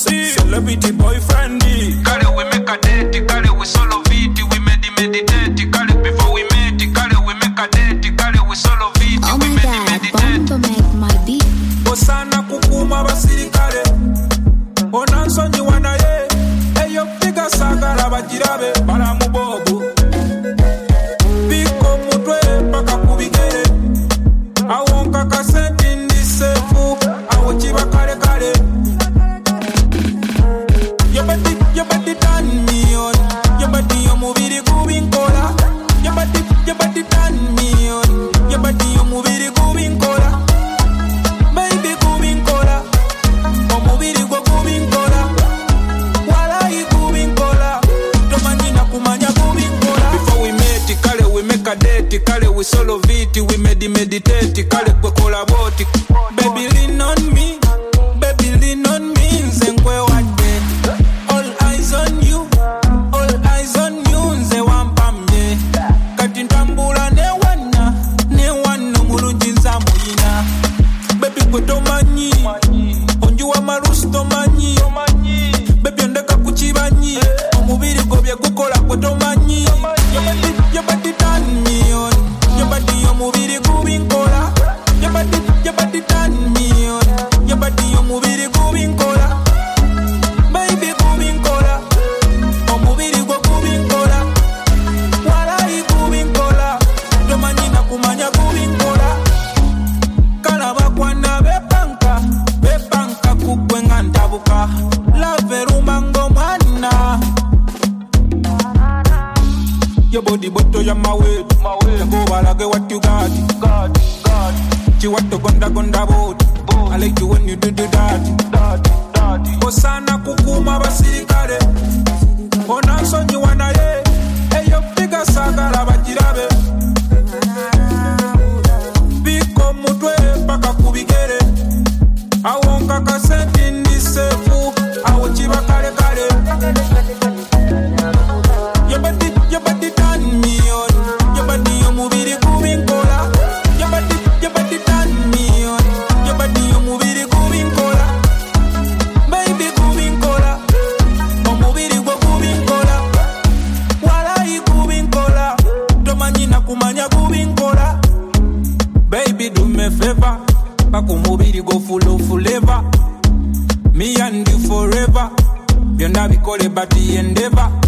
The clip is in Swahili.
celebrity boyfriend. Kale we make a date, kale we solo viti, we meditate. Kale before we met, kale we make a date, kale we solo viti, oh we meditate. To make my beat. Osana kukuma basirikale, onansonyi wanaye, eyo piga sagala bajirabe, balamubobu. Biko mutwe paka kubigere, awonka kasenti ndisefu, awochiba kale kale. Your body turn me on. Your body, your mubiri gubin kola. Your body turn me on. Your body, your mubiri gubin kola. Baby gubin kola. O mubiri go gubin kola. Walai gubin kola. Tomani na kumanya gubin kola. Before we met, kale we make a date. Kale we solo viti, we meditate. Kale kwe kola boti. Baby lean on me. Baby lean on me. Nzenkwe wate. On you, all eyes on you, nze wampamye. Kati ntambula ne wana mulungi nza muyina. Baby gwe tomanyi, onjuwa malusi tomanyi. Baby ondeka kukibanyi, omubiri gwo bye gukola gwe tomanyi. Your body turn me on, your body omubiri gubinkola. Your body turn me on, your body omubiri gubinkola. Baby gubinkola. Omubiri gwo gubinkola. Walai gubinkola. Tomanyi na kumanya gubinkola. Kalaba kwana bepanka kugwe nga ntabuka. Love rumango mwana. Your body boto ya mawe. Go balage what you got. Chiwato gonda body. I like you when you do that. Osana kukuma basirikale, onansonyi wanaye, eyo piga sagala bajirabe. Biko mutwe paka kubigere, awonka kasenti ndisefu, awochiba kale kale. Your body turn me on, your body omubiri gubinkola. Your body turn me on, your body omubiri gubinkola. Baby gubinkola, omubiri gwo gubinkola. Walai gubinkola, tomanyi na kumanya gubinkola. Baby do me favor, paka omubiri gwo full flavor. Me and you forever, byonna bikole bati endeavor.